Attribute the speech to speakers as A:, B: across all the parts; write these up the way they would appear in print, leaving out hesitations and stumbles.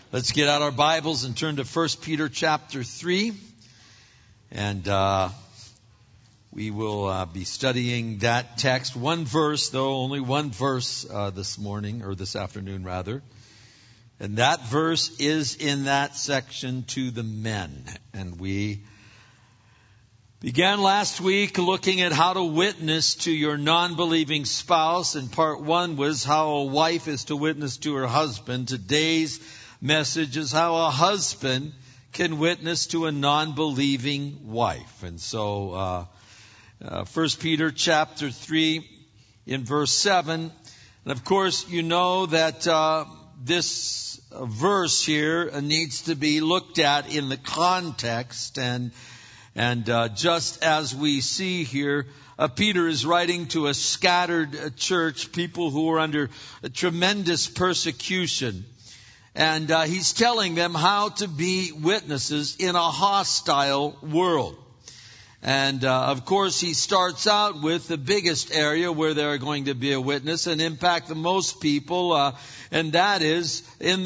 A: Let's get out our Bibles and turn to 1 Peter chapter 3. And we will be studying that text. One verse, though, only one verse this morning, or this afternoon rather. And that verse is in that section to the men. And we began last week looking at how to witness to your non-believing spouse. And part one was how a wife is to witness to her husband. Today's message is how a husband can witness to a non-believing wife. And so 1 Peter chapter 3 in verse 7. And of course, you know that this verse here needs to be looked at in the context. And just as we see here, Peter is writing to a scattered church, people who are under tremendous persecution. And he's telling them how to be witnesses in a hostile world. And of course, he starts out with the biggest area where they're going to be a witness and impact the most people, and that is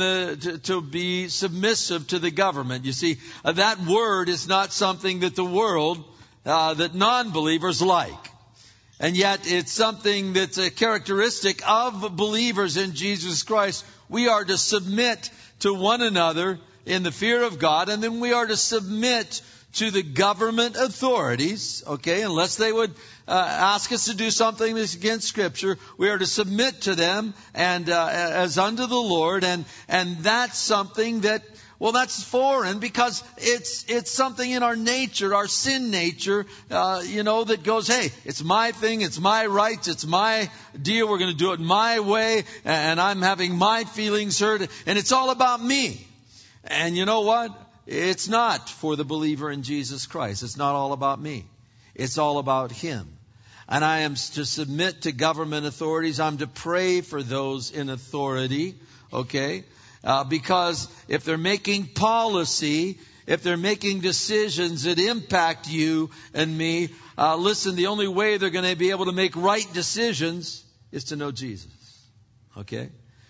A: to be submissive to the government. You see, that word is not something that the world, that non-believers like. And yet it's something that's a characteristic of believers in Jesus Christ. We are to submit to one another in the fear of God, and then we are to submit to the government authorities, okay, unless they would ask us to do something that's against Scripture. We are to submit to them and as unto the Lord, and that's something that, well, that's foreign because it's something in our nature, our sin nature, that goes, hey, it's my thing, it's my rights, it's my deal, we're going to do it my way, and I'm having my feelings hurt, and it's all about me. And you know what? It's not for the believer in Jesus Christ. It's not all about me. It's all about Him. And I am to submit to government authorities. I'm to pray for those in authority, okay? Because if they're making policy, if they're making decisions that impact you and me, listen, the only way they're going to be able to make right decisions is to know Jesus, okay?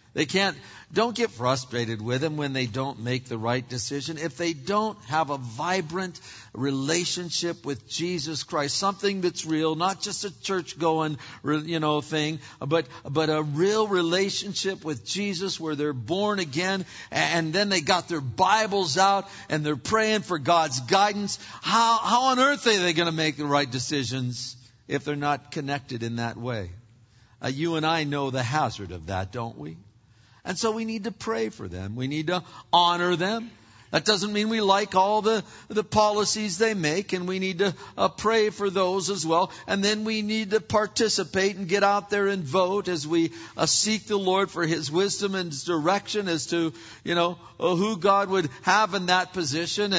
A: Don't get frustrated with them when they don't make the right decision. If they don't have a vibrant relationship with Jesus Christ, something that's real, not just a church-going, thing, but a real relationship with Jesus where they're born again and then they got their Bibles out and they're praying for God's guidance. How on earth are they going to make the right decisions if they're not connected in that way? You and I know the hazard of that, don't we? And so we need to pray for them. We need to honor them. That doesn't mean we like all the policies they make, and we need to pray for those as well. And then we need to participate and get out there and vote as we seek the Lord for His wisdom and His direction as to, who God would have in that position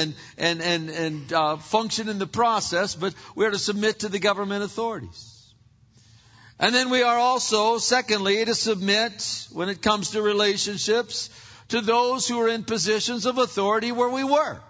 A: and function in the process. But we're to submit to the government authorities. And then we are also, secondly, to submit, when it comes to relationships, to those who are in positions of authority where we work.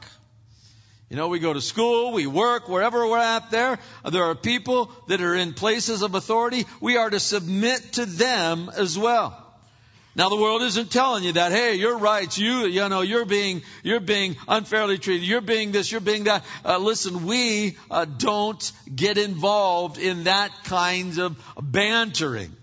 A: We go to school, we work, wherever we're at there are people that are in places of authority. We are to submit to them as well. Now, the world isn't telling you that, hey, your rights, you're being unfairly treated, you're being this, you're being that. Listen, we don't get involved in that kind of bantering.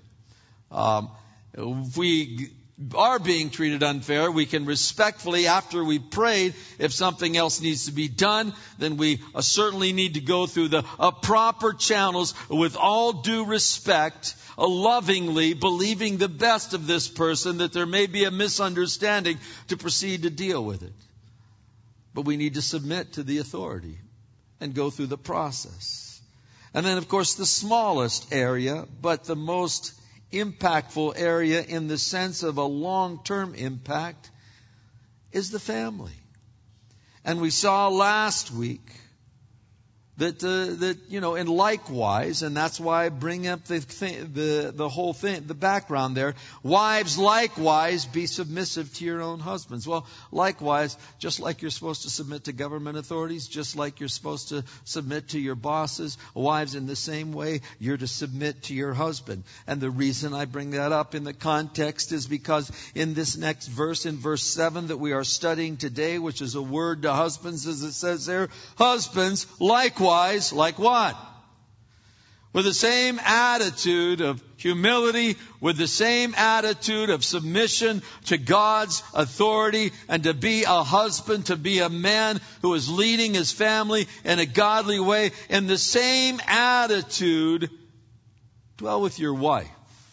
A: If we are being treated unfair, we can respectfully, after we prayed, if something else needs to be done, then we certainly need to go through the proper channels with all due respect, lovingly believing the best of this person, that there may be a misunderstanding, to proceed to deal with it. But we need to submit to the authority and go through the process. And then, of course, the smallest area, but the most impactful area in the sense of a long-term impact, is the family. And we saw last week And likewise, and that's why I bring up the whole thing, the background there. Wives, likewise, be submissive to your own husbands. Well, likewise, just like you're supposed to submit to government authorities, just like you're supposed to submit to your bosses, wives, in the same way, you're to submit to your husband. And the reason I bring that up in the context is because in this next verse, in verse 7 that we are studying today, which is a word to husbands, as it says there, husbands, likewise, like what? With the same attitude of humility, with the same attitude of submission to God's authority, and to be a husband, to be a man who is leading his family in a godly way, in the same attitude, dwell with your wife.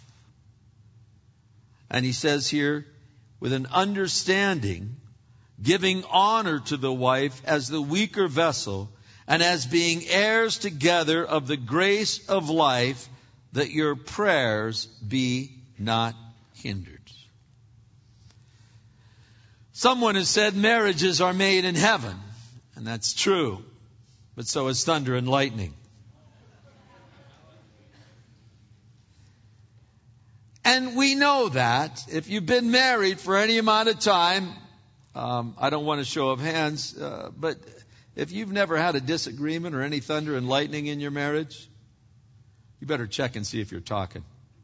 A: And he says here, with an understanding, giving honor to the wife as the weaker vessel, and as being heirs together of the grace of life, that your prayers be not hindered. Someone has said marriages are made in heaven, and that's true, but so is thunder and lightning. And we know that if you've been married for any amount of time, I don't want a show of hands, but if you've never had a disagreement or any thunder and lightning in your marriage, you better check and see if you're talking.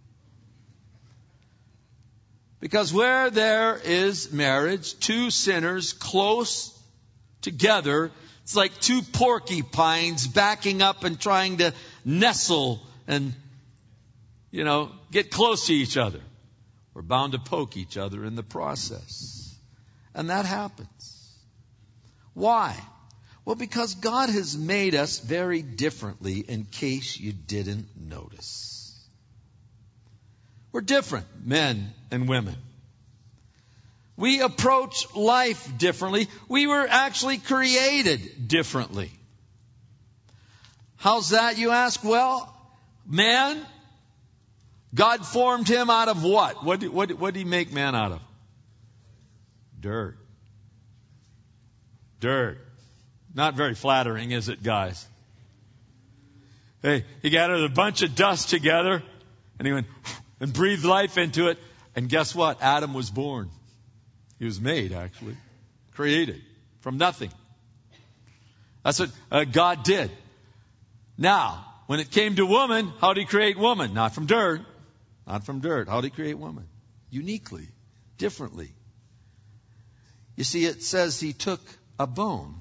A: Because where there is marriage, two sinners close together, it's like two porcupines backing up and trying to nestle and, get close to each other. We're bound to poke each other in the process. And that happens. Why? Well, because God has made us very differently, in case you didn't notice. We're different, men and women. We approach life differently. We were actually created differently. How's that, you ask? Well, man, God formed him out of what? What did he make man out of? Dirt. Dirt. Not very flattering, is it, guys? Hey, he gathered a bunch of dust together, and he went and breathed life into it. And guess what? Adam was born. He was made, actually. Created from nothing. That's what God did. Now, when it came to woman, how did he create woman? Not from dirt. Not from dirt. How did he create woman? Uniquely. Differently. You see, it says he took a bone.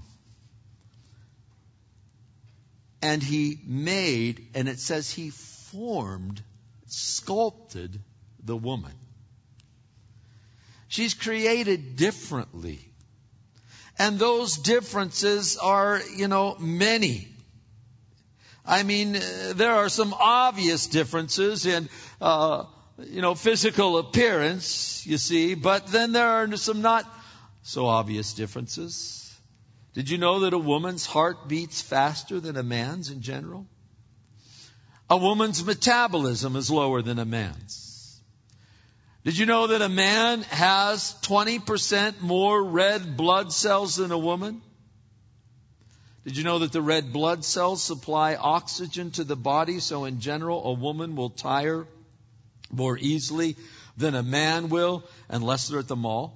A: And he made, and it says he formed, sculpted the woman. She's created differently. And those differences are, many. I mean, there are some obvious differences in, physical appearance, you see, but then there are some not so obvious differences. Did you know that a woman's heart beats faster than a man's in general? A woman's metabolism is lower than a man's. Did you know that a man has 20% more red blood cells than a woman? Did you know that the red blood cells supply oxygen to the body, so in general a woman will tire more easily than a man will, unless they're at the mall?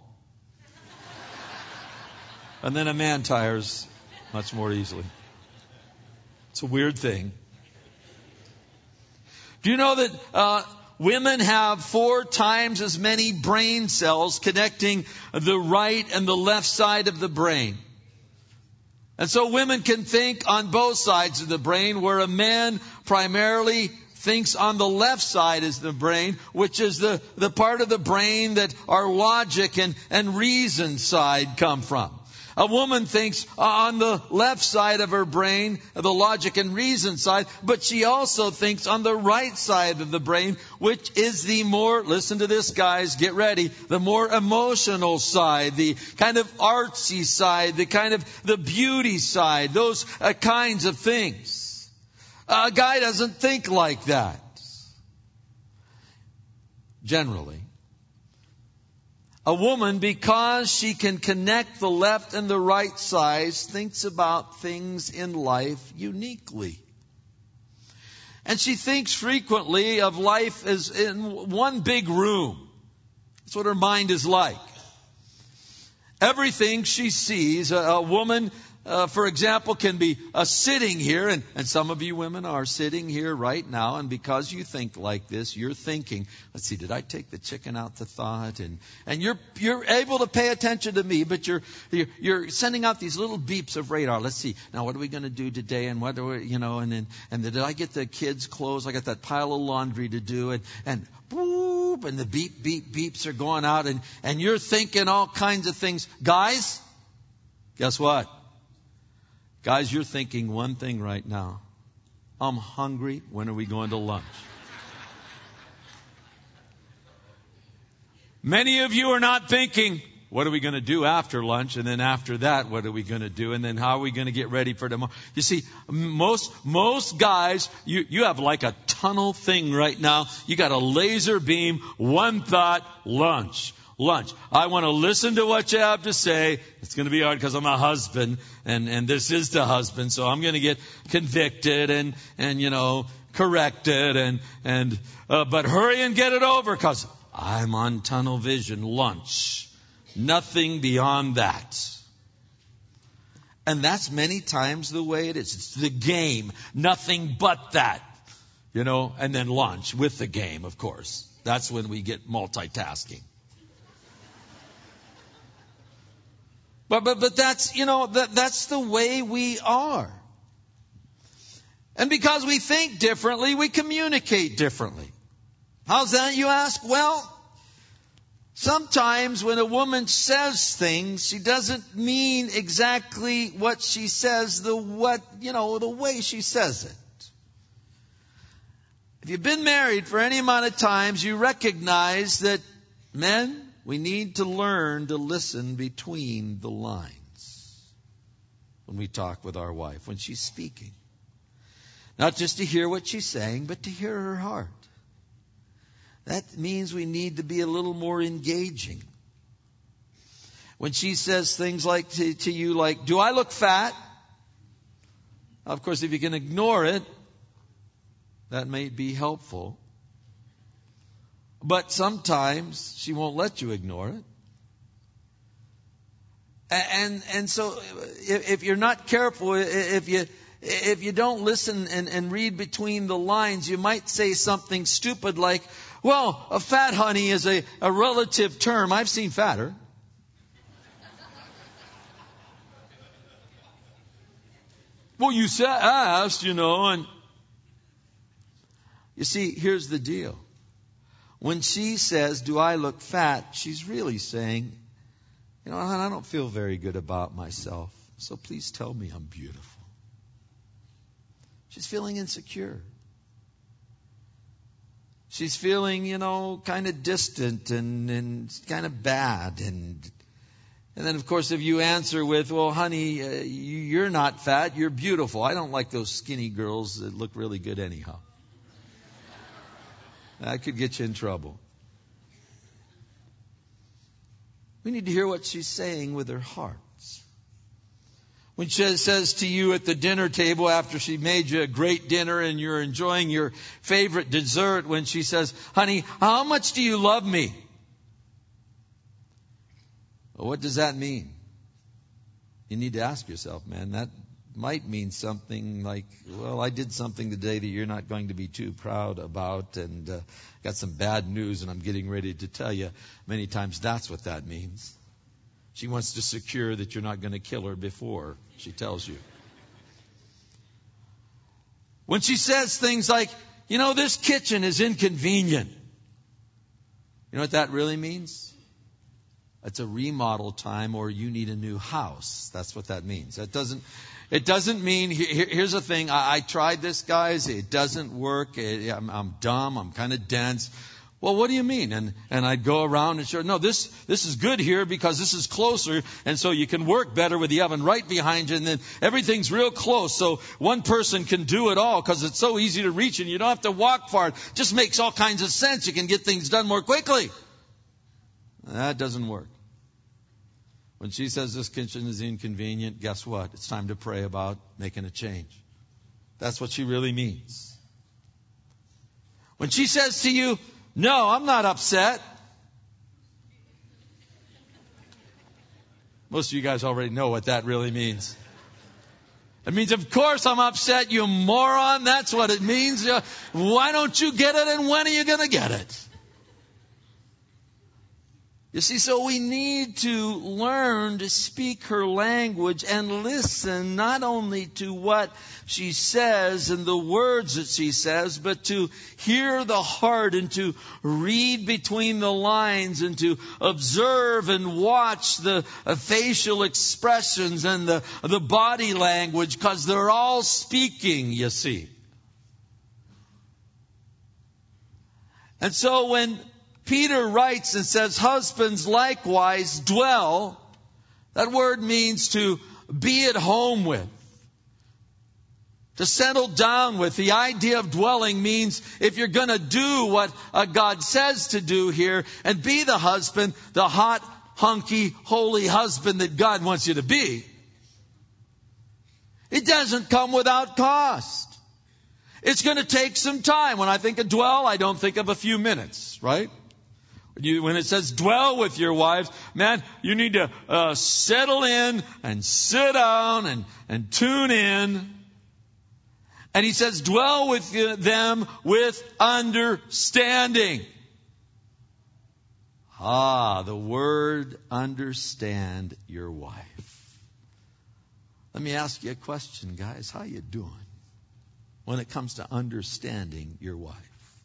A: And then a man tires much more easily. It's a weird thing. Do you know that women have 4 times as many brain cells connecting the right and the left side of the brain? And so women can think on both sides of the brain, where a man primarily thinks on the left side is the brain, which is the part of the brain that our logic and reason side come from. A woman thinks on the left side of her brain, the logic and reason side, but she also thinks on the right side of the brain, which is the more, listen to this guys, get ready, the more emotional side, the kind of artsy side, the kind of the beauty side, those kinds of things. A guy doesn't think like that. Generally. A woman, because she can connect the left and the right sides, thinks about things in life uniquely. And she thinks frequently of life as in one big room. That's what her mind is like. Everything she sees, a woman, for example, can be sitting here, and some of you women are sitting here right now, and because you think like this, you're thinking, let's see, did I take the chicken out to thaw it? And you're able to pay attention to me, but you're sending out these little beeps of radar. Let's see, now what are we going to do today? And what do we, and did I get the kids' clothes? I got that pile of laundry to do, and boop, and the beeps are going out, and you're thinking all kinds of things. Guys, guess what? Guys, you're thinking one thing right now. I'm hungry. When are we going to lunch? Many of you are not thinking, what are we going to do after lunch? And then after that, what are we going to do? And then how are we going to get ready for tomorrow? You see, most guys, you have like a tunnel thing right now. You got a laser beam, one thought, lunch. I want to listen to what you have to say. It's going to be hard because I'm a husband, and this is the husband, so I'm going to get convicted and corrected but hurry and get it over because I'm on tunnel vision. Lunch. Nothing beyond that. And that's many times the way it is. It's the game. Nothing but that. And then lunch with the game, of course. That's when we get multitasking. But that's, that's the way we are. And because we think differently, we communicate differently. How's that, you ask? Well, sometimes when a woman says things, she doesn't mean exactly what she says, the way she says it. If you've been married for any amount of times, you recognize that men, we need to learn to listen between the lines when we talk with our wife, when she's speaking. Not just to hear what she's saying, but to hear her heart. That means we need to be a little more engaging. When she says things like to you like, do I look fat? Of course, if you can ignore it, that may be helpful. But sometimes she won't let you ignore it. And so if you're not careful, if you don't listen and read between the lines, you might say something stupid like, well, a fat honey is a relative term. I've seen fatter. Well, you asked, and you see, here's the deal. When she says, do I look fat? She's really saying, I don't feel very good about myself. So please tell me I'm beautiful. She's feeling insecure. She's feeling, kind of distant and kind of bad. And then, of course, if you answer with, well, honey, you're not fat, you're beautiful. I don't like those skinny girls that look really good anyhow. That could get you in trouble. We need to hear what she's saying with her heart. When she says to you at the dinner table after she made you a great dinner and you're enjoying your favorite dessert, when she says, honey, how much do you love me? Well, what does that mean? You need to ask yourself, man, that might mean something like, well, I did something today that you're not going to be too proud about, and got some bad news and I'm getting ready to tell you. Many times that's what that means. She wants to secure that you're not going to kill her before she tells you. When she says things like, this kitchen is inconvenient. You know what that really means? It's a remodel time, or you need a new house. That's what that means. It doesn't mean, here's the thing, I tried this, guys, it doesn't work, I'm dumb, I'm kind of dense. Well, what do you mean? And I'd go around and show, no, this is good here because this is closer, and so you can work better with the oven right behind you, and then everything's real close, so one person can do it all because it's so easy to reach and you don't have to walk far. It just makes all kinds of sense. You can get things done more quickly. That doesn't work. When she says this kitchen is inconvenient, guess what? It's time to pray about making a change. That's what she really means. When she says to you, no, I'm not upset. Most of you guys already know what that really means. It means, of course I'm upset, you moron. That's what it means. Why don't you get it, and when are you going to get it? You see, so we need to learn to speak her language and listen not only to what she says and the words that she says, but to hear the heart and to read between the lines and to observe and watch the facial expressions and the body language, because they're all speaking, you see. And so when Peter writes and says, husbands likewise dwell, that word means to be at home with, to settle down with. The idea of dwelling means if you're going to do what God says to do here and be the husband, the hot, hunky, holy husband that God wants you to be, it doesn't come without cost. It's going to take some time. When I think of dwell, I don't think of a few minutes, right? When it says dwell with your wives, man, you need to settle in and sit down and tune in. And he says dwell with them with understanding. The word understand your wife. Let me ask you a question, guys. How you doing when it comes to understanding your wife?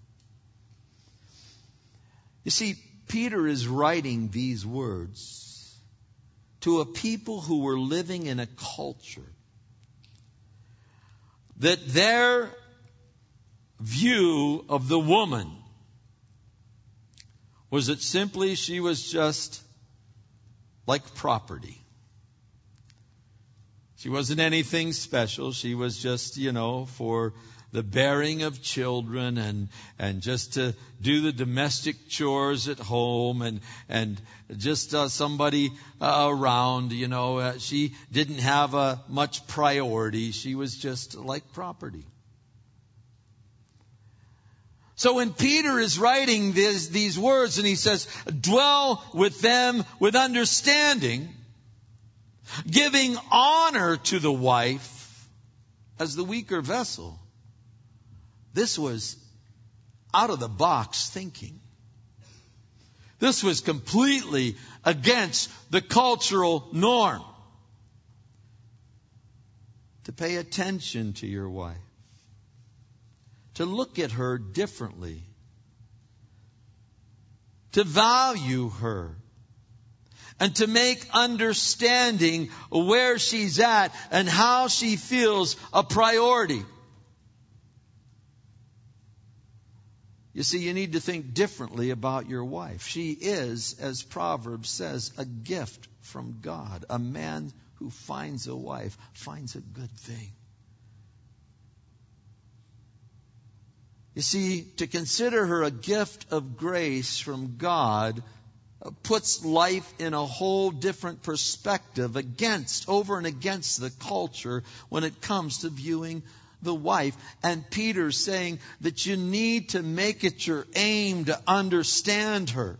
A: You see, Peter is writing these words to a people who were living in a culture that their view of the woman was that simply she was just like property. She wasn't anything special. She was just, for the bearing of children and just to do the domestic chores at home and just somebody around, she didn't have much priority. She was just like property. So when Peter is writing these words and he says, dwell with them with understanding, giving honor to the wife as the weaker vessel, this was out of the box thinking. This was completely against the cultural norm. To pay attention to your wife. To look at her differently. To value her. And to make understanding where she's at and how she feels a priority. You see, you need to think differently about your wife. She is, as Proverbs says, a gift from God. A man who finds a wife finds a good thing. You see, to consider her a gift of grace from God puts life in a whole different perspective over and against the culture when it comes to viewing the wife. And Peter's saying that you need to make it your aim to understand her.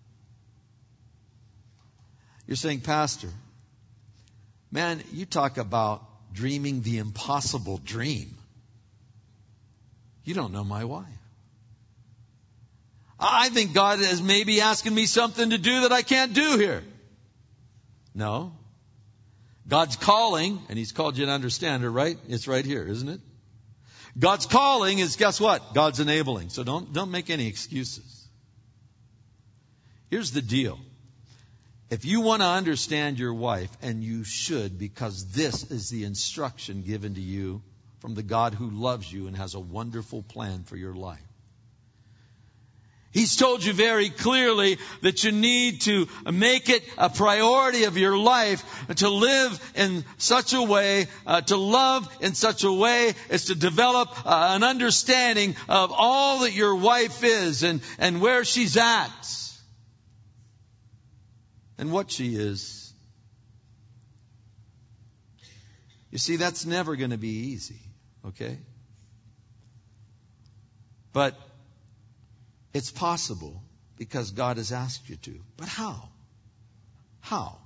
A: You're saying, Pastor, man, you talk about dreaming the impossible dream. You don't know my wife. I think God is maybe asking me something to do that I can't do here. No. God's calling, and He's called you to understand her, right? It's right here, isn't it? God's calling is, guess what? God's enabling. So don't make any excuses. Here's the deal. If you want to understand your wife, and you should, because this is the instruction given to you from the God who loves you and has a wonderful plan for your life. He's told you very clearly that you need to make it a priority of your life to live in such a way, to love in such a way as to develop an understanding of all that your wife is and where she's at. and what she is. You see, that's never going to be easy, okay? But it's possible because God has asked you to. But how? How?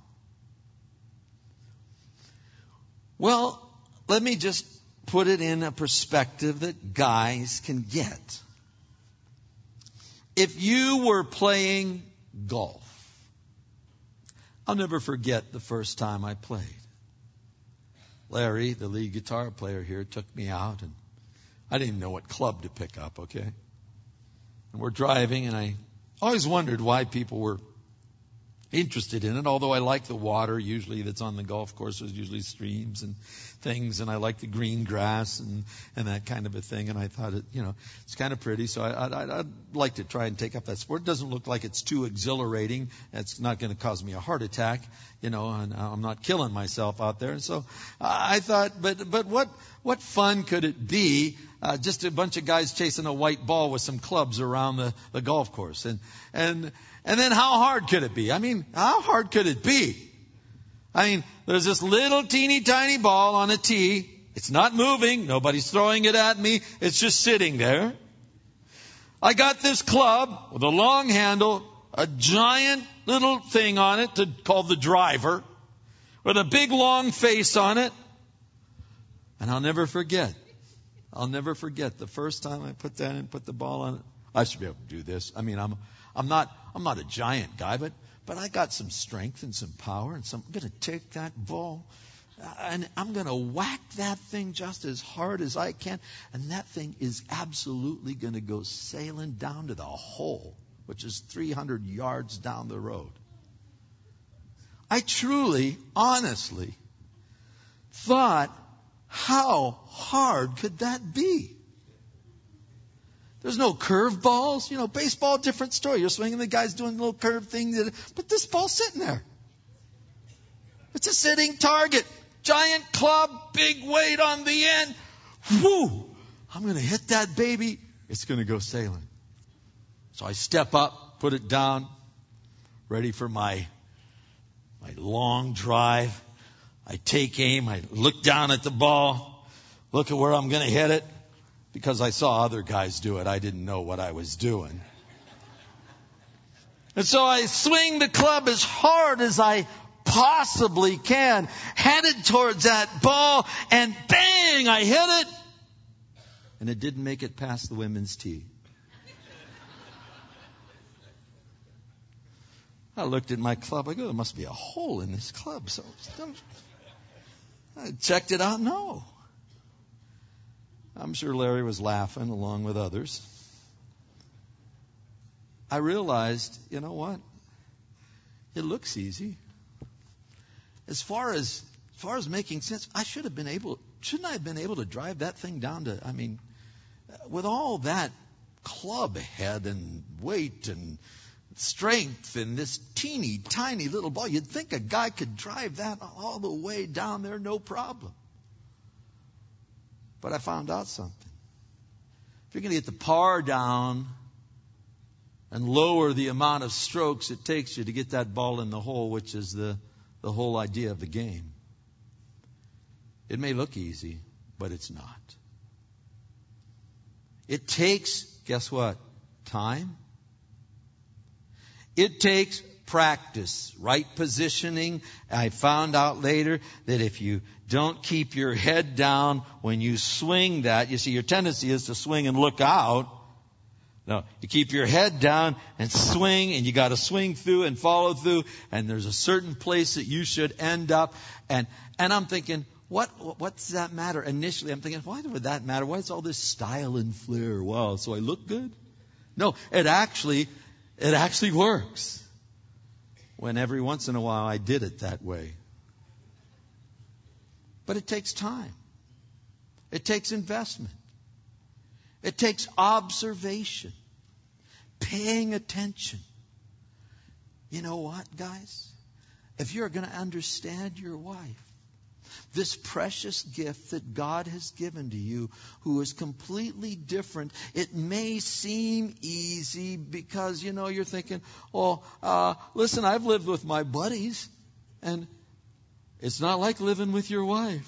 A: Well, let me just put it in a perspective that guys can get. If you were playing golf, I'll never forget the first time I played. Larry, the lead guitar player here, took me out, and I didn't even know what club to pick up, okay? And we're driving, and I always wondered why people were interested in it, although I like the water usually that's on the golf course. There's usually streams and things, and I like the green grass and that kind of a thing, and I thought it's kind of pretty, so I'd like to try and take up that sport. It doesn't look like it's too exhilarating. It's not going to cause me a heart attack, and I'm not killing myself out there. And so I thought, but what fun could it be, just a bunch of guys chasing a white ball with some clubs around the golf course, and then how hard could it be? I mean, how hard could it be? I mean, there's this little teeny tiny ball on a tee. It's not moving. Nobody's throwing it at me. It's just sitting there. I got this club with a long handle, a giant little thing on it called the driver, with a big long face on it. And I'll never forget the first time I put that in, put the ball on it. I should be able to do this. I mean, I'm not a giant guy, but I got some strength and some power, and I'm going to take that ball and I'm going to whack that thing just as hard as I can, and that thing is absolutely going to go sailing down to the hole, which is 300 yards down the road. I truly, honestly thought, how hard could that be? There's no curve balls. Baseball, different story. You're swinging, the guy's doing a little curve thing. But this ball's sitting there. It's a sitting target. Giant club, big weight on the end. Whoo! I'm going to hit that baby. It's going to go sailing. So I step up, put it down, ready for my long drive. I take aim. I look down at the ball, look at where I'm going to hit it. Because I saw other guys do it, I didn't know what I was doing. And so I swing the club as hard as I possibly can, headed towards that ball, and bang, I hit it. And it didn't make it past the women's tee. I looked at my club. I go, there must be a hole in this club. So I checked it out. No. I'm sure Larry was laughing along with others. I realized, you know what? It looks easy. As far as making sense, shouldn't I have been able to drive that thing down to, with all that club head and weight and strength and this teeny tiny little ball, you'd think a guy could drive that all the way down there, no problem. But I found out something. If you're going to get the par down and lower the amount of strokes it takes you to get that ball in the hole, which is the whole idea of the game, it may look easy, but it's not. It takes, guess what? Time. It takes practice, right positioning. I found out later that if you don't keep your head down when you swing that, you see, your tendency is to swing and look out. No, you keep your head down and swing, and you got to swing through and follow through, and there's a certain place that you should end up. And I'm thinking, what's that matter? Initially, I'm thinking, why would that matter? Why is all this style and flair? Wow, so I look good? No, it actually works. When every once in a while I did it that way. But it takes time. It takes investment. It takes observation. Paying attention. You know what, guys? If you're going to understand your wife, this precious gift that God has given to you, who is completely different. It may seem easy because, you're thinking, listen, I've lived with my buddies, and it's not like living with your wife.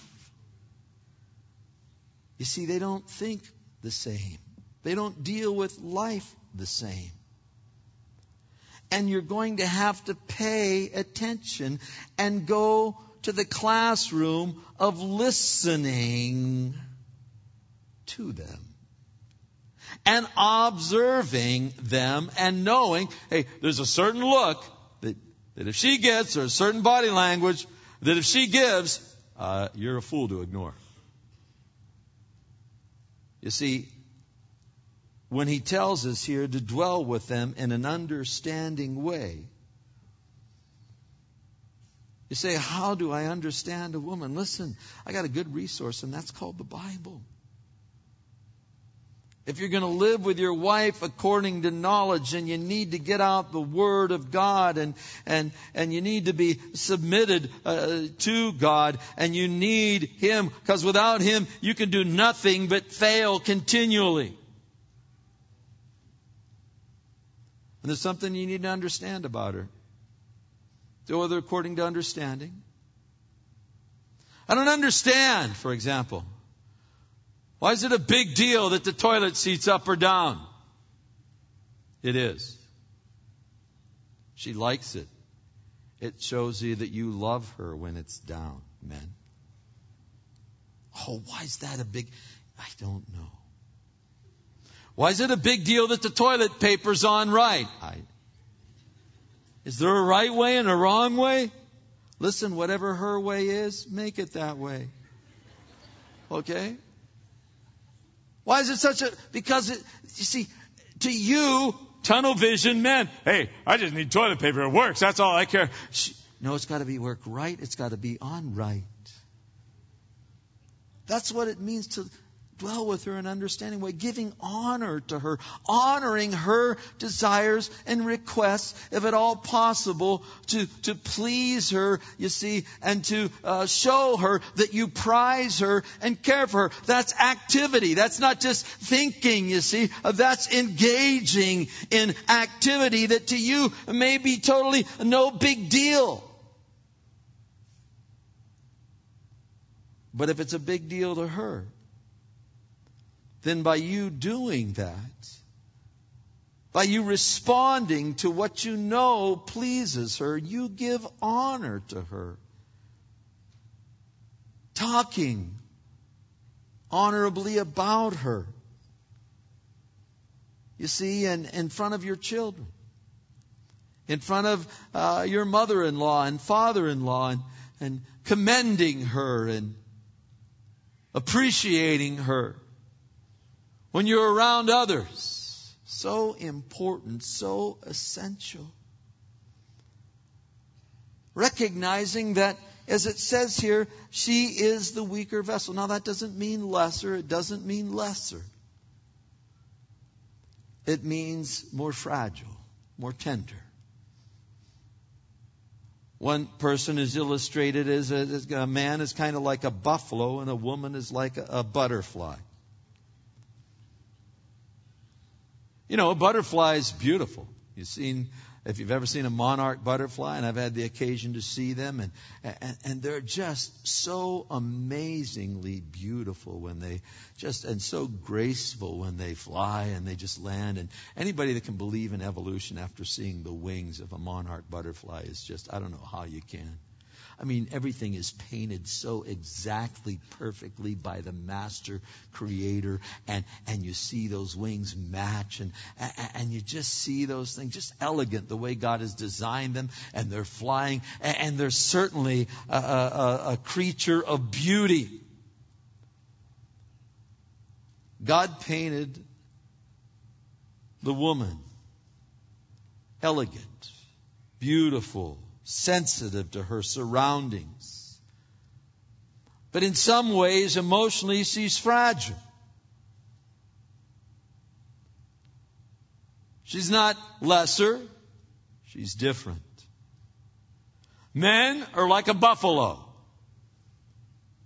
A: You see, they don't think the same. They don't deal with life the same. And you're going to have to pay attention and go to the classroom of listening to them and observing them and knowing, hey, there's a certain look that if she gets, or a certain body language that if she gives, you're a fool to ignore. You see, when he tells us here to dwell with them in an understanding way, you say, how do I understand a woman? Listen, I got a good resource, and that's called the Bible. If you're going to live with your wife according to knowledge, and you need to get out the Word of God, and you need to be submitted to God, and you need Him, because without Him you can do nothing but fail continually. And there's something you need to understand about her. Do other according to understanding. I don't understand, for example. Why is it a big deal that the toilet seat's up or down? It is. She likes it. It shows you that you love her when it's down, men. Oh, why is that a big... I don't know. Why is it a big deal that the toilet paper's on right? Is there a right way and a wrong way? Listen, whatever her way is, make it that way. Okay? Why is it such a... Because, you see, to you, tunnel vision men, hey, I just need toilet paper. It works. That's all I care. No, it's got to be work right. It's got to be on right. That's what it means to dwell with her in an understanding way, giving honor to her, honoring her desires and requests, if at all possible, to please her, you see, and to show her that you prize her and care for her. That's activity. That's not just thinking, you see. That's engaging in activity that to you may be totally no big deal. But if it's a big deal to her, then by you doing that, by you responding to what you know pleases her, you give honor to her. Talking honorably about her. You see, and in front of your children, in front of your mother-in-law and father-in-law, and commending her and appreciating her. When you're around others, so important, so essential. Recognizing that, as it says here, she is the weaker vessel. Now that doesn't mean lesser. It doesn't mean lesser. It means more fragile, more tender. One person is illustrated as a man is kind of like a buffalo and a woman is like a butterfly. You know, a butterfly is beautiful. If you've ever seen a monarch butterfly, and I've had the occasion to see them, and they're just so amazingly beautiful when they and so graceful when they fly and they just land. And anybody that can believe in evolution after seeing the wings of a monarch butterfly is just, I don't know how you can. I mean, everything is painted so exactly, perfectly by the master creator. And you see those wings match. And you just see those things, just elegant, the way God has designed them. And they're flying. And they're certainly a creature of beauty. God painted the woman elegant, beautiful, sensitive to her surroundings. But in some ways, emotionally, she's fragile. She's not lesser. She's different. Men are like a buffalo.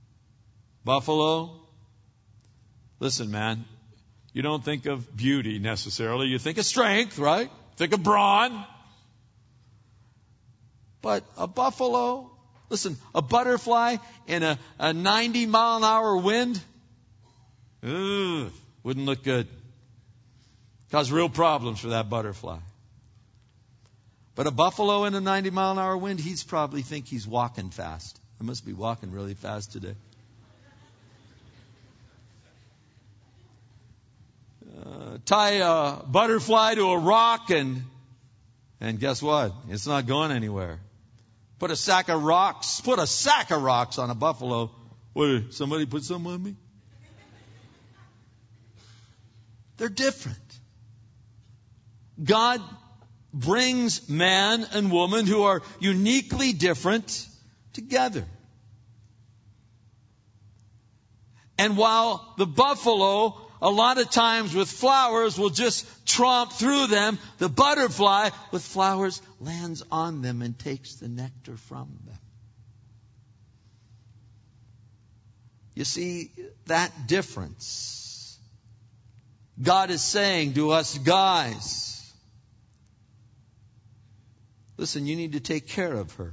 A: Buffalo. Listen, man, you don't think of beauty necessarily. You think of strength, right? Think of brawn. But a buffalo, listen, a butterfly in a 90-mile-an-hour wind, wouldn't look good. Cause real problems for that butterfly. But a buffalo in a 90-mile-an-hour wind, he's probably think he's walking fast. I must be walking really fast today. Tie a butterfly to a rock and guess what? It's not going anywhere. Put a sack of rocks on a buffalo. What, somebody put some on me? They're different. God brings man and woman who are uniquely different together. And while the buffalo, a lot of times with flowers, will just tromp through them, the butterfly with flowers lands on them and takes the nectar from them. You see, that difference. God is saying to us guys, listen, you need to take care of her.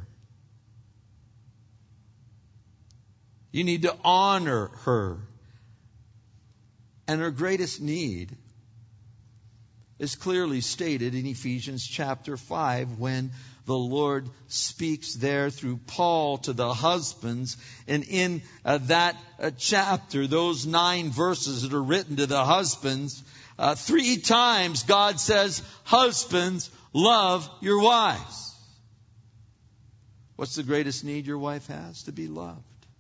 A: You need to honor her. And her greatest need is clearly stated in Ephesians chapter 5 when the Lord speaks there through Paul to the husbands. And in that chapter, those 9 verses that are written to the husbands, 3 times God says, husbands, love your wives. What's the greatest need your wife has? To be loved.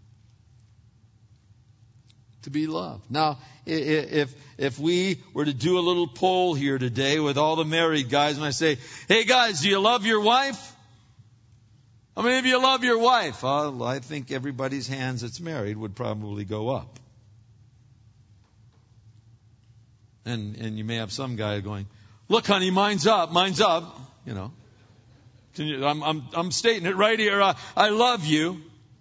A: To be loved. Now, if we were to do a little poll here today with all the married guys, and I say, hey guys, do you love your wife? How many of you love your wife? I think everybody's hands that's married would probably go up. And you may have some guy going, look honey, mine's up, you know. I'm stating it right here, I love you.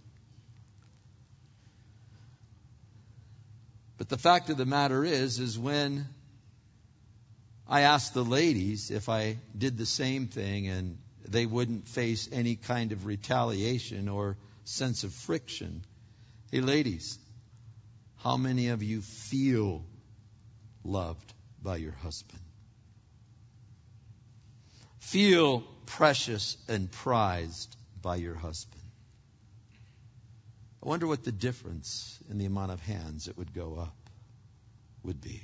A: But the fact of the matter is when I asked the ladies if I did the same thing and they wouldn't face any kind of retaliation or sense of friction. Hey ladies, how many of you feel loved by your husband? Feel precious and prized by your husband? I wonder what the difference in the amount of hands that would go up would be.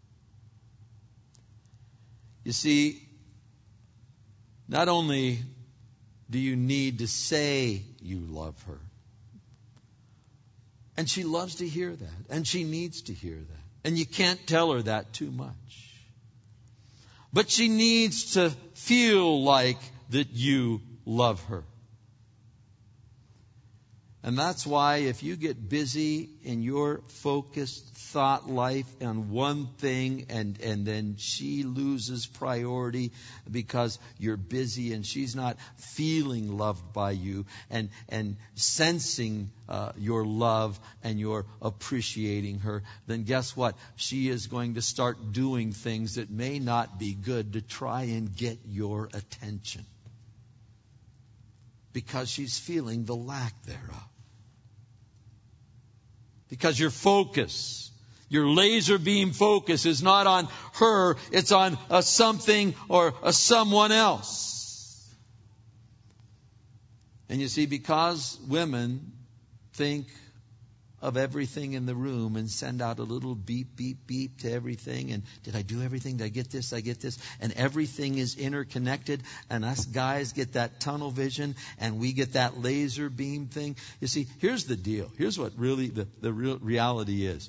A: You see, not only do you need to say you love her, and she loves to hear that, and she needs to hear that, and you can't tell her that too much. But she needs to feel like that you love her. And that's why if you get busy in your focused thought life on one thing and then she loses priority because you're busy and she's not feeling loved by you and sensing your love and you're appreciating her, then guess what? She is going to start doing things that may not be good to try and get your attention because she's feeling the lack thereof. Because your focus, your laser beam focus is not on her, it's on a something or a someone else. And you see, because women think of everything in the room and send out a little beep, beep, beep to everything. And did I do everything? Did I get this? I get this. And everything is interconnected. And us guys get that tunnel vision and we get that laser beam thing. You see, here's the deal. Here's what really the real reality is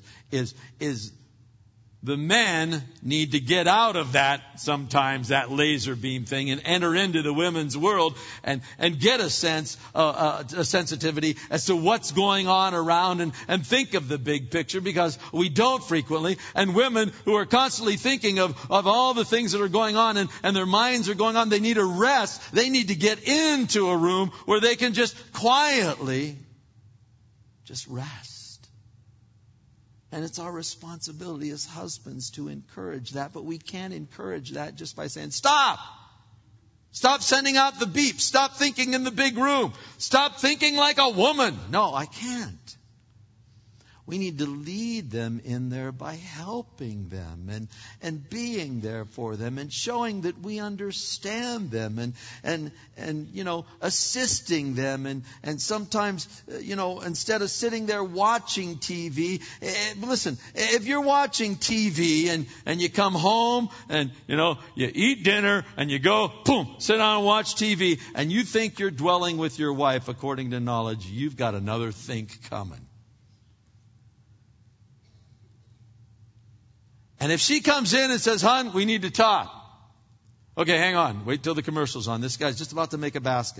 A: the men need to get out of that sometimes, that laser beam thing, and enter into the women's world and get a sense, a sensitivity as to what's going on around and think of the big picture, because we don't frequently. And women who are constantly thinking of all the things that are going on and their minds are going on, they need a rest. They need to get into a room where they can just quietly just rest And it's our responsibility as husbands to encourage that. But we can't encourage that just by saying, stop! Stop sending out the beep. Stop thinking in the big room. Stop thinking like a woman. No, I can't. We need to lead them in there by helping them and being there for them and showing that we understand them and assisting them and sometimes, instead of sitting there watching TV, listen, if you're watching TV and you come home and, you eat dinner and you go, boom, sit down and watch TV and you think you're dwelling with your wife according to knowledge, you've got another think coming. And if she comes in and says, hon, we need to talk. Okay, hang on. Wait till the commercial's on. This guy's just about to make a basket.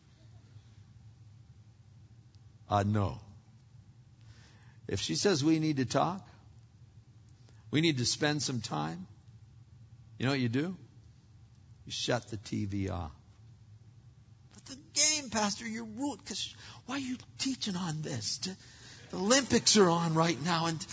A: No. If she says we need to talk, we need to spend some time, you know what you do? You shut the TV off. But the game, Pastor, you're rude. Why are you teaching on this? The Olympics are on right now. And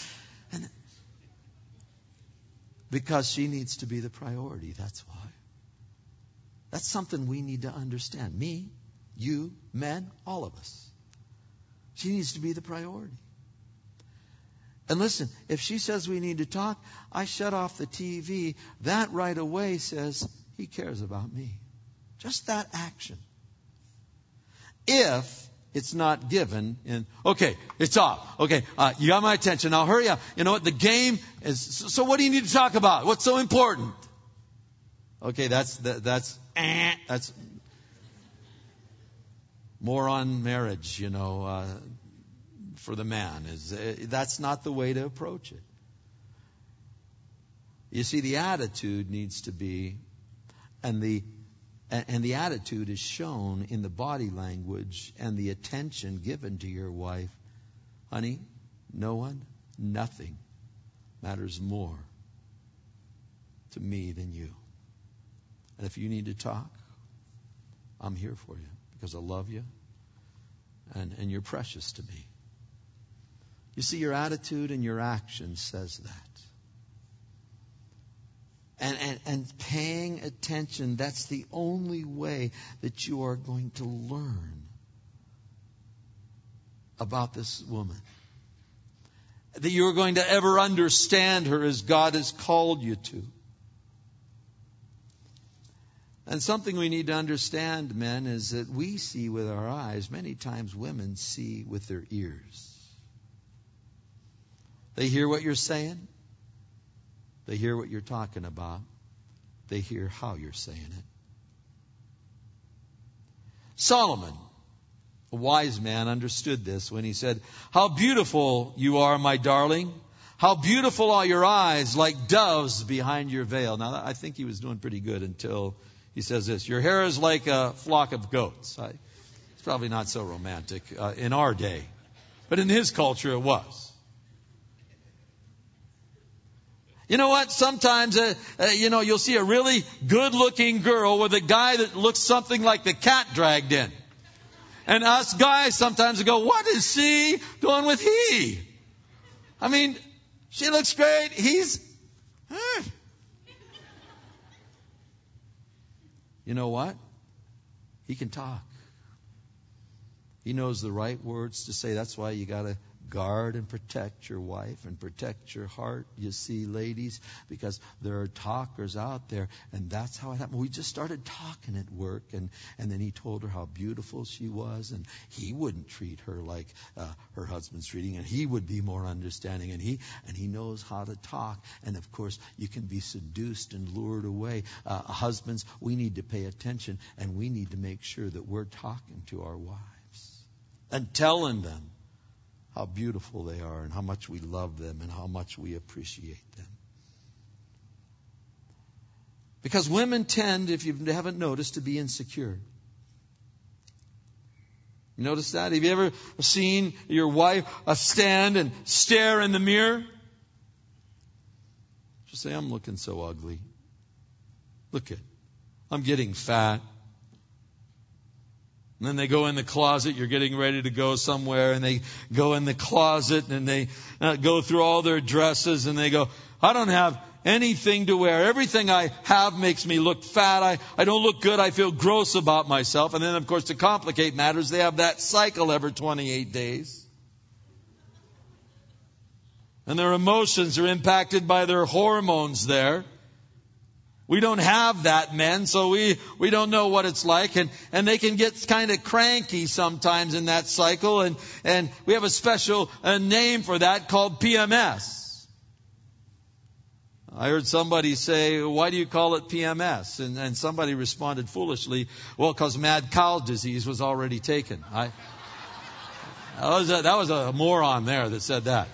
A: because she needs to be the priority, that's why. That's something we need to understand. Me, you, men, all of us. She needs to be the priority. And listen, if she says we need to talk, I shut off the TV. That right away says, he cares about me. Just that action. If it's not given in, okay, it's off. Okay, you got my attention. Now hurry up. You know what? The game is, so what do you need to talk about? What's so important? Okay, that's more on marriage, for the man. That's not the way to approach it. You see, the attitude needs to be, and the attitude is shown in the body language and the attention given to your wife. Honey, no one, nothing matters more to me than you. And if you need to talk, I'm here for you because I love you and you're precious to me. You see, your attitude and your action says that. And paying attention, that's the only way that you are going to learn about this woman. That you are going to ever understand her as God has called you to. And something we need to understand, men, is that we see with our eyes. Many times women see with their ears. They hear what you're saying. They hear what you're talking about. They hear how you're saying it. Solomon, a wise man, understood this when he said, how beautiful you are, my darling. How beautiful are your eyes like doves behind your veil. Now, I think he was doing pretty good until he says this. Your hair is like a flock of goats. It's probably not so romantic in our day. But in his culture, it was. You know what? Sometimes, you'll see a really good-looking girl with a guy that looks something like the cat dragged in. And us guys sometimes go, what is she doing with he? I mean, she looks great. He's... You know what? He can talk. He knows the right words to say. That's why you got to guard and protect your wife and protect your heart, you see, ladies, because there are talkers out there, and that's how it happened. We just started talking at work, and then he told her how beautiful she was, and he wouldn't treat her like her husband's treating, and he would be more understanding, and he knows how to talk, and of course, you can be seduced and lured away. Husbands, we need to pay attention, and we need to make sure that we're talking to our wives and telling them how beautiful they are and how much we love them and how much we appreciate them. Because women tend, if you haven't noticed, to be insecure. You notice that? Have you ever seen your wife stand and stare in the mirror? Just say, I'm looking so ugly. I'm getting fat. And then they go in the closet. You're getting ready to go somewhere, and they go in the closet, and they go through all their dresses, and they go, I don't have anything to wear. Everything I have makes me look fat. I don't look good. I feel gross about myself. And then, of course, to complicate matters, they have that cycle every 28 days. And their emotions are impacted by their hormones there. We don't have that, men, so we don't know what it's like. And they can get kind of cranky sometimes in that cycle. And we have a special name for that called PMS. I heard somebody say, why do you call it PMS? And somebody responded foolishly, well, because mad cow disease was already taken. That was a moron there that said that.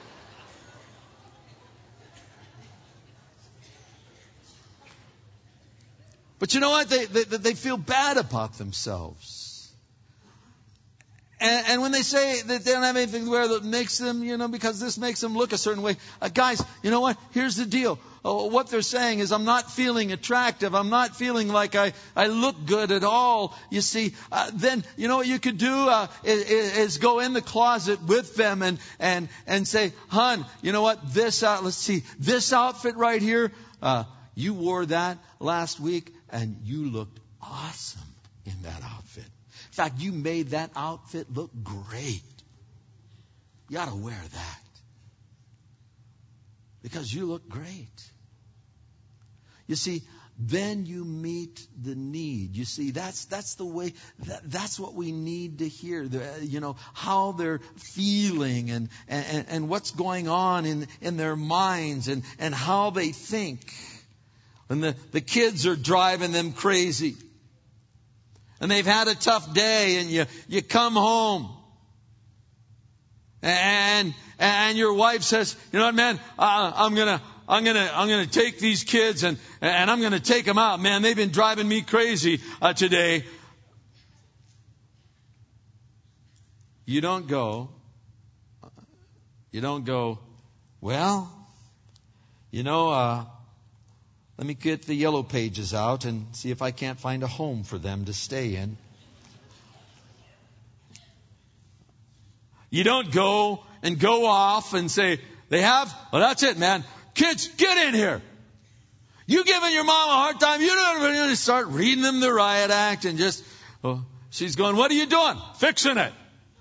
A: But you know what? They feel bad about themselves. And when they say that they don't have anything to wear that makes them, because this makes them look a certain way. Guys, you know what? Here's the deal. What they're saying is, I'm not feeling attractive. I'm not feeling like I look good at all. You see, then, you know what you could do is go in the closet with them and say, hon, you know what? This outfit right here, you wore that last week and you looked awesome in that outfit. In fact, you made that outfit look great. You ought to wear that because you look great. You see, then you meet the need. You see, that's the way, that's what we need to hear. How they're feeling and what's going on in their minds and how they think. And the kids are driving them crazy. And they've had a tough day, and you come home. And your wife says, you know what, man, I'm gonna take these kids and I'm gonna take them out. Man, they've been driving me crazy today. You don't go, well, let me get the yellow pages out and see if I can't find a home for them to stay in. You don't go off and say, they have? Well, that's it, man. Kids, get in here. You giving your mom a hard time. You don't start reading them the riot act and just, she's going, what are you doing? Fixing it.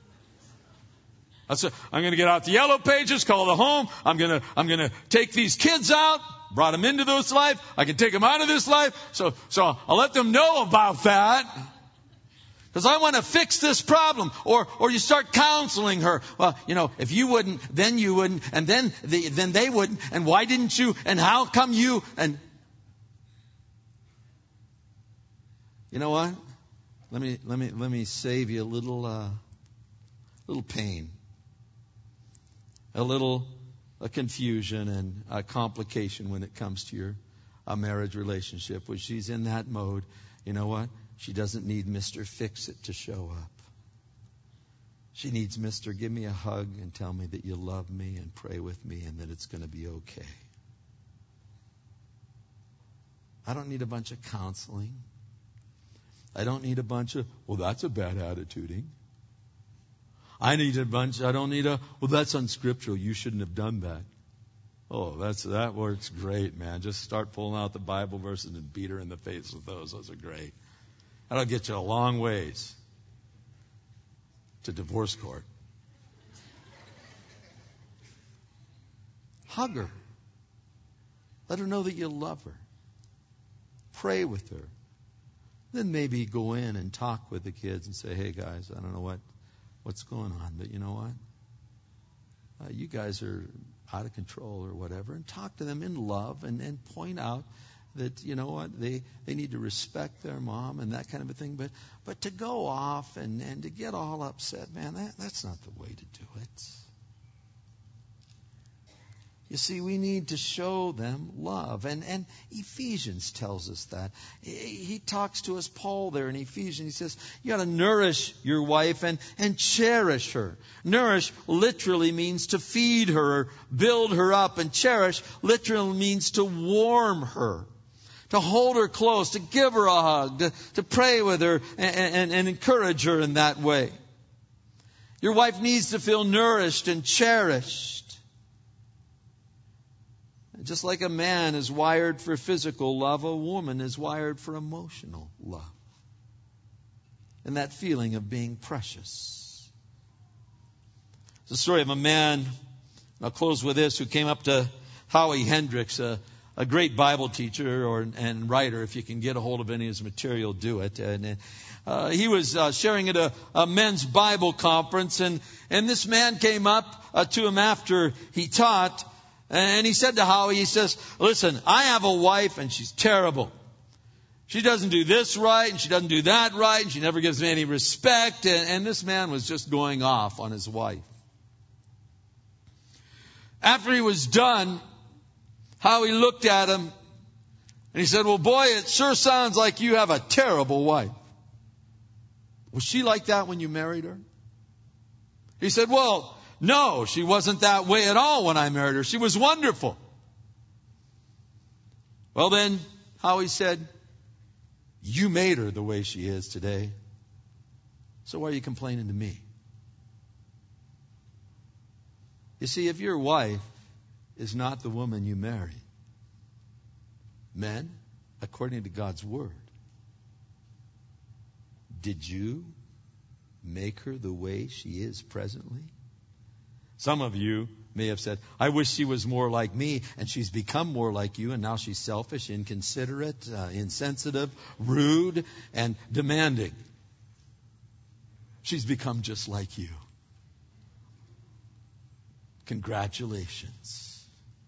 A: I'm going to get out the yellow pages, call the home. I'm going to take these kids out. Brought them into this life. I can take them out of this life. So I'll let them know about that. Because I want to fix this problem. Or you start counseling her. Well, if you wouldn't, then you wouldn't, and then they wouldn't, and why didn't you, and how come you, and you know what? Let me save you a little pain. A confusion and a complication when it comes to a marriage relationship. When she's in that mode, you know what? She doesn't need Mr. Fix-It to show up. She needs Mr. Give me a hug and tell me that you love me and pray with me and that it's going to be okay. I don't need a bunch of counseling. I don't need a bunch of, well, that's a bad attituding. I don't need well, that's unscriptural. You shouldn't have done that. Oh, that works great, man. Just start pulling out the Bible verses and beat her in the face with those. Those are great. That'll get you a long ways to divorce court. Hug her. Let her know that you love her. Pray with her. Then maybe go in and talk with the kids and say, hey guys, I don't know what's going on, but you know what? You guys are out of control or whatever, and talk to them in love and point out that, you know what, they need to respect their mom and that kind of a thing. But to go off and to get all upset, man, that's not the way to do it. You see, we need to show them love. And Ephesians tells us that. He talks to us, Paul, there in Ephesians. He says, you got to nourish your wife and cherish her. Nourish literally means to feed her, build her up. And cherish literally means to warm her. to hold her close, to give her a hug, to pray with her and encourage her in that way. Your wife needs to feel nourished and cherished. Just like a man is wired for physical love, a woman is wired for emotional love. And that feeling of being precious. It's the story of a man, I'll close with this, who came up to Howie Hendricks, a great Bible teacher and writer. If you can get a hold of any of his material, do it. And he was sharing at a men's Bible conference, and this man came up to him after he taught, and he said to Howie, he says, listen, I have a wife and she's terrible. She doesn't do this right and she doesn't do that right and she never gives me any respect. And this man was just going off on his wife. After he was done, Howie looked at him and he said, well, boy, it sure sounds like you have a terrible wife. Was she like that when you married her? He said, well, no, she wasn't that way at all when I married her. She was wonderful. Well then, Howie said, you made her the way she is today. So why are you complaining to me? You see, if your wife is not the woman you married, men, according to God's word, did you make her the way she is presently? Some of you may have said, I wish she was more like me, and she's become more like you, and now she's selfish, inconsiderate, insensitive, rude, and demanding. She's become just like you. Congratulations.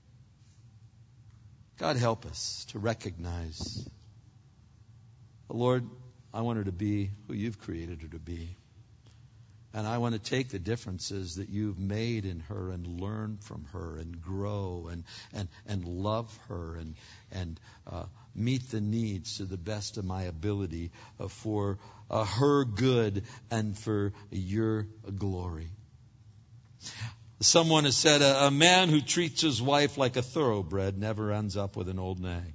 A: God help us to recognize, Lord, I want her to be who you've created her to be. And I want to take the differences that you've made in her and learn from her and grow and love her and meet the needs to the best of my ability for her good and for your glory. Someone has said, a man who treats his wife like a thoroughbred never ends up with an old nag.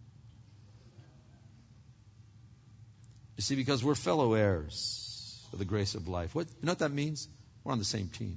A: You see, because we're fellow heirs of the grace of life. You know what that means? We're on the same team.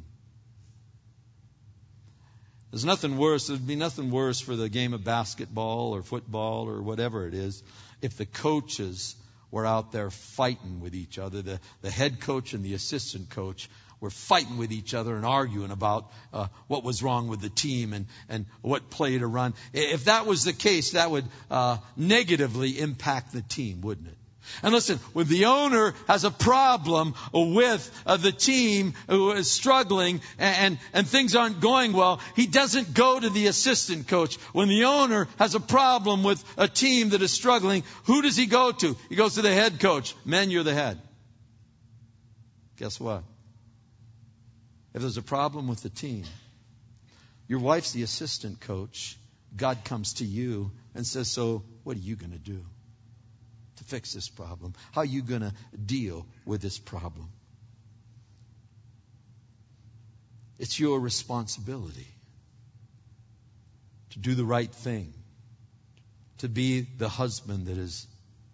A: There's nothing worse. There'd be nothing worse for the game of basketball or football or whatever it is if the coaches were out there fighting with each other. The head coach and the assistant coach were fighting with each other and arguing about what was wrong with the team and what play to run. If that was the case, that would negatively impact the team, wouldn't it? And listen, when the owner has a problem with the team who is struggling and things aren't going well, he doesn't go to the assistant coach. When the owner has a problem with a team that is struggling, who does he go to? He goes to the head coach. Men, you're the head. Guess what? If there's a problem with the team, your wife's the assistant coach. God comes to you and says, so what are you going to do to fix this problem? How are you going to deal with this problem? It's your responsibility to do the right thing, to be the husband that is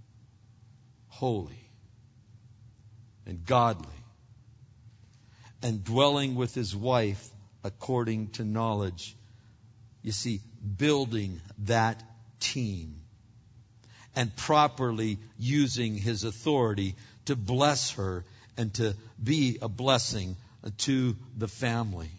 A: holy and godly and dwelling with his wife according to knowledge. You see, building that team and properly using his authority to bless her and to be a blessing to the family.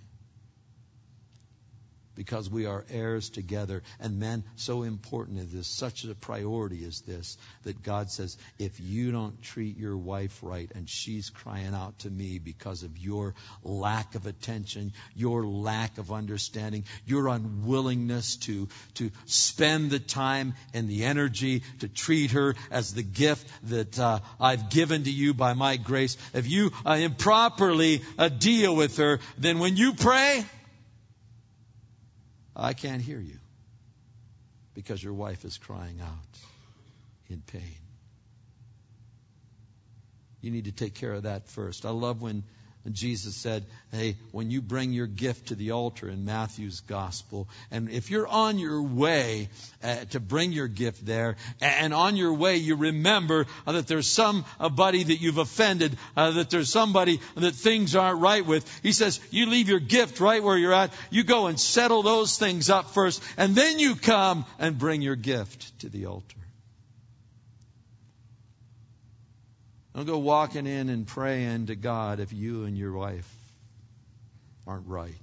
A: Because we are heirs together. And men, so important is this, such a priority is this, that God says, if you don't treat your wife right and she's crying out to me because of your lack of attention, your lack of understanding, your unwillingness to spend the time and the energy to treat her as the gift that I've given to you by my grace, if you improperly deal with her, then when you pray, I can't hear you because your wife is crying out in pain. You need to take care of that first. I love when And Jesus said, hey, when you bring your gift to the altar in Matthew's gospel, and if you're on your way to bring your gift there, and on your way you remember that there's somebody that you've offended, that there's somebody that things aren't right with, he says, you leave your gift right where you're at, you go and settle those things up first, and then you come and bring your gift to the altar. Don't go walking in and praying to God if you and your wife aren't right.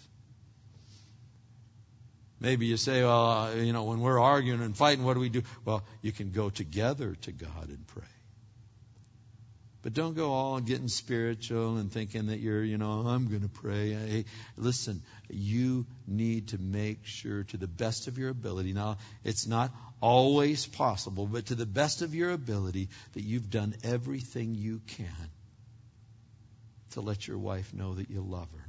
A: Maybe you say, well, when we're arguing and fighting, what do we do? Well, you can go together to God and pray. But don't go all getting spiritual and thinking that you're, I'm going to pray. Hey, listen, you need to make sure to the best of your ability. Now, it's not always possible, but to the best of your ability that you've done everything you can to let your wife know that you love her.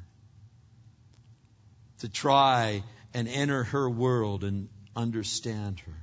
A: To try and enter her world and understand her.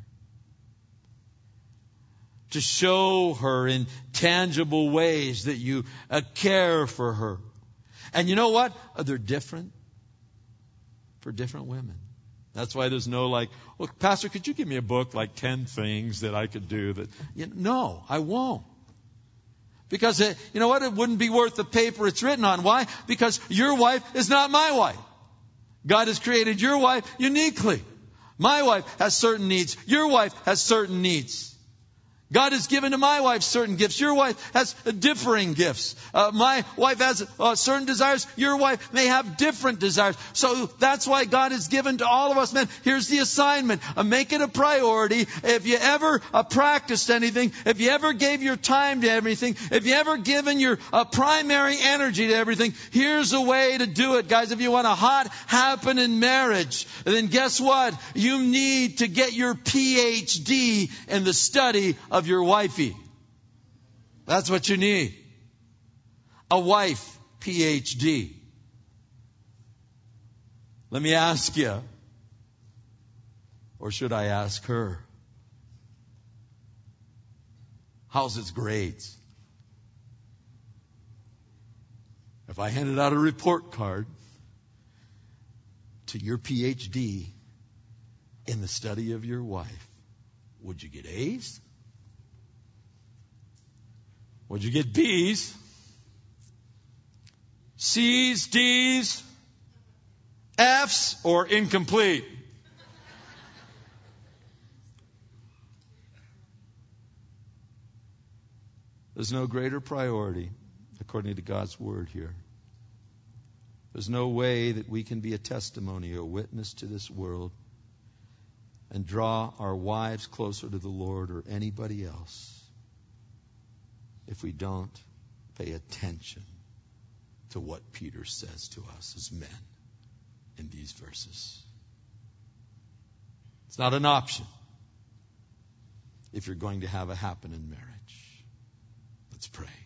A: To show her in tangible ways that you care for her. And you know what? They're different for different women. That's why there's no well, Pastor, could you give me a book 10 things that I could do that? No, I won't. Because you know what? It wouldn't be worth the paper it's written on. Why? Because your wife is not my wife. God has created your wife uniquely. My wife has certain needs. Your wife has certain needs. God has given to my wife certain gifts. Your wife has differing gifts. My wife has certain desires. Your wife may have different desires. So that's why God has given to all of us men. Here's the assignment. Make it a priority. If you ever practiced anything, if you ever gave your time to everything, if you ever given your primary energy to everything, here's a way to do it, guys. If you want a hot happen in marriage, then guess what? You need to get your PhD in the study of your wifey. That's what you need. A wife PhD. Let me ask you, or should I ask her? How's its grades? If I handed out a report card to your PhD in the study of your wife, would you get A's? Would you get B's? C's, D's, F's, or incomplete? There's no greater priority, according to God's word here. There's no way that we can be a testimony or a witness to this world and draw our wives closer to the Lord or anybody else if we don't pay attention to what Peter says to us as men in these verses. It's not an option if you're going to have a happen in marriage. Let's pray.